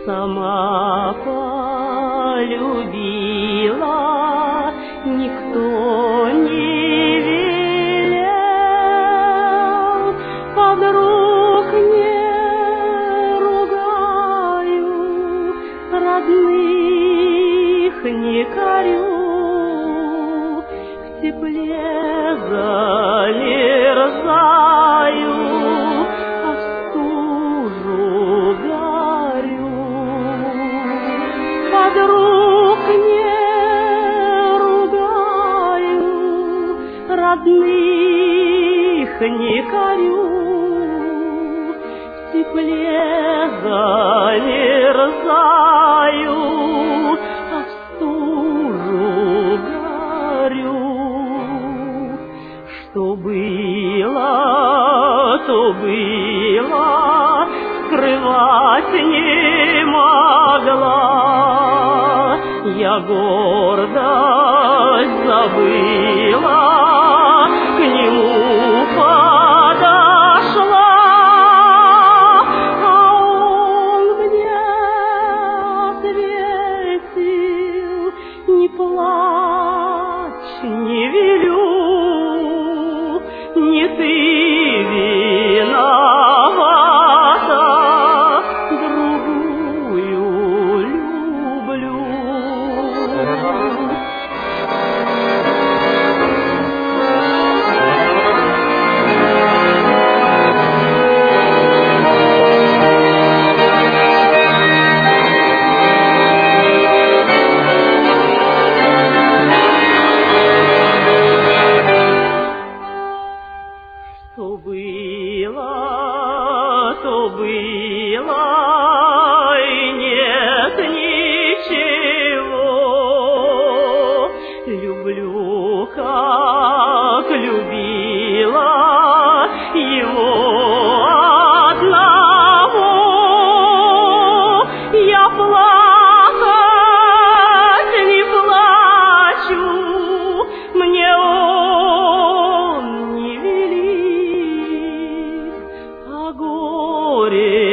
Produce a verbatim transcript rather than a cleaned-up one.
Сама полюбила, никто не велел, подруг не ругаю, родных не корю, в тепле замерзаю, а в стужу горю. Подруг не ругаю, родных не корю, в тепле замерзаю, а в стужу горю. Что было, то было, скрывать не могла. Я гордость забыла, к нему подошла, а он мне ответил: не плачь, не велю, не ты виновата, другую люблю. Что было, то было, и нет ничего. Люблю, как любила его одного. Я плакать не плачу, мне он не велит, а горе